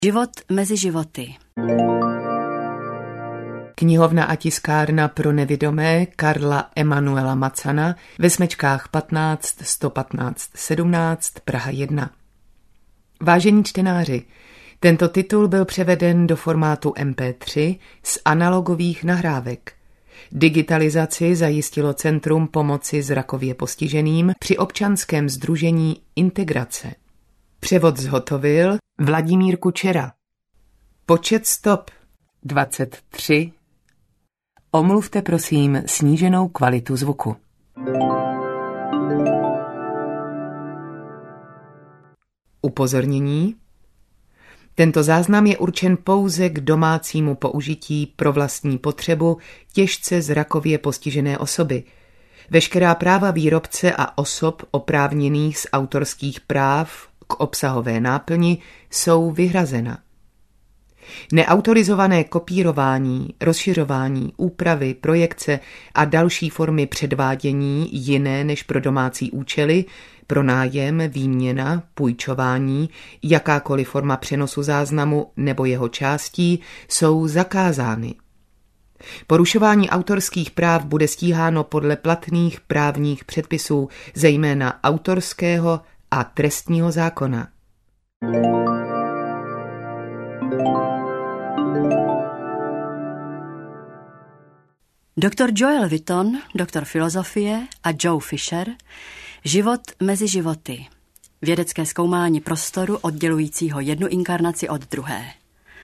Život mezi životy. Knihovna a tiskárna pro nevidomé Karla Emanuela Macana ve smečkách 15 115 17 Praha 1. Vážení čtenáři, tento titul byl převeden do formátu MP3 z analogových nahrávek. Digitalizaci zajistilo Centrum pomoci zrakově postiženým při občanském sdružení Integrace. Převod zhotovil Vladimír Kučera. Počet stop 23. Omluvte prosím sníženou kvalitu zvuku. Upozornění. Tento záznam je určen pouze k domácímu použití pro vlastní potřebu těžce zrakově postižené osoby. Veškerá práva výrobce a osob oprávněných z autorských práv k obsahové náplni jsou vyhrazena. Neautorizované kopírování, rozšiřování, úpravy, projekce a další formy předvádění jiné než pro domácí účely, pronájem, výměna, půjčování, jakákoliv forma přenosu záznamu nebo jeho částí jsou zakázány. Porušování autorských práv bude stíháno podle platných právních předpisů, zejména autorského a trestního zákona. Dr. Joel Witton, doktor filozofie, a Joe Fisher, Život mezi životy. Vědecké zkoumání prostoru oddělujícího jednu inkarnaci od druhé.